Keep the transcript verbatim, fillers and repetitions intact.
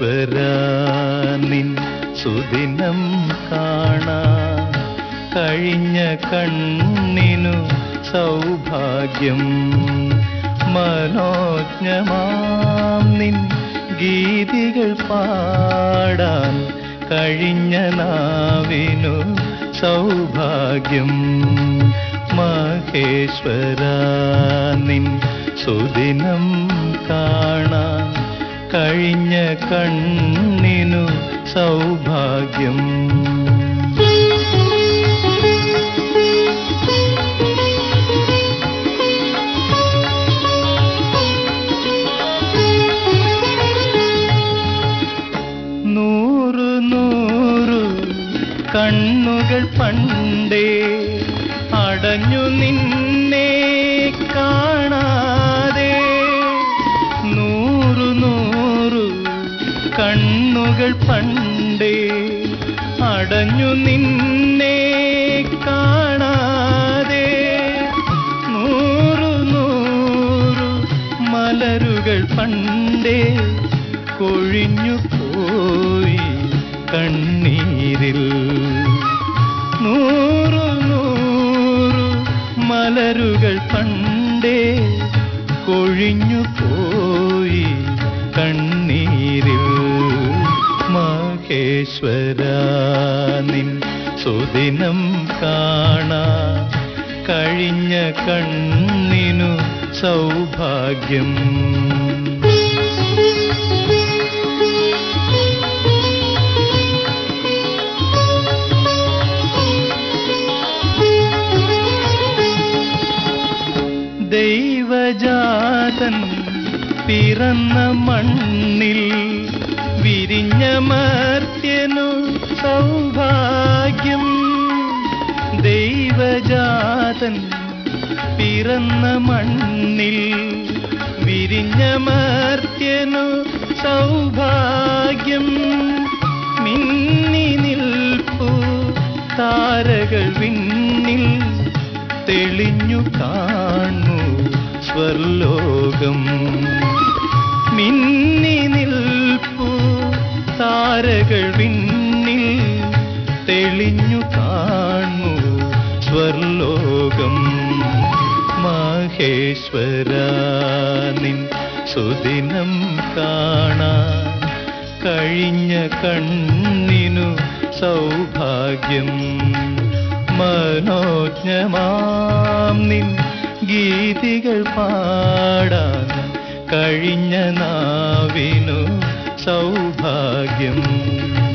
മഹേശ്വരാ നിൻ സുദിനം കാണാൻ കഴിഞ്ഞ കണ്ണിനു സൗഭാഗ്യം. മനോജ്ഞമാം നിൻ ഗീതികൾ പാടാൻ കഴിഞ്ഞ നാവിനു സൗഭാഗ്യം. മഹേശ്വരാ നിൻ സുദിനം കാണാൻ കഴിഞ്ഞ കണ്ണിനു സൗഭാഗ്യം. നൂറു നൂറു കണ്ണുകൾ പണ്ടേ അടഞ്ഞു നിന്നെ കാണാതെ. നൂറു നൂറു കണ്ണുകൾ പണ്ടേ അടഞ്ഞു നിന്നെ കാണാതെ. നൂറു നൂറു മലരുകൾ പണ്ടേ കൊഴിഞ്ഞു പോയി കണ്ണീരിൽ. നൂറു നൂറു മലരുകൾ പണ്ടേ കൊഴിഞ്ഞു പോയി കണ്ണീരിൽ. മഹേശ്വരാ നിൻ സുദിനം കാണാൻ കഴിഞ്ഞ കണ്ണിനു സൗഭാഗ്യം. ദൈവജാതൻ പിറന്ന മണ്ണിൽ വിരിഞ്ഞ മർത്യനു സൗഭാഗ്യം. ദൈവജാതൻ പിറന്ന മണ്ണിൽ വിരിഞ്ഞ മർത്യനു സൗഭാഗ്യം. മിന്നി നിൽപ്പു താരകൾ വിണ്ണിൽ തെളിഞ്ഞു കാണു സ്വർലോകം. മിന്നി നിൽപ്പു താരകൾ വിണ്ണിൽ തെളിഞ്ഞു കാണു സ്വർലോകം. മഹേശ്വരാ നിൻ സുദിനം കാണാൻ കഴിഞ്ഞ കണ്ണിനു സൗഭാഗ്യം. മനോജ്ഞമാം നിൻ ഗീതികൾ പാടാൻ കഴിഞ്ഞ നാവിനു സൗഭാഗ്യം.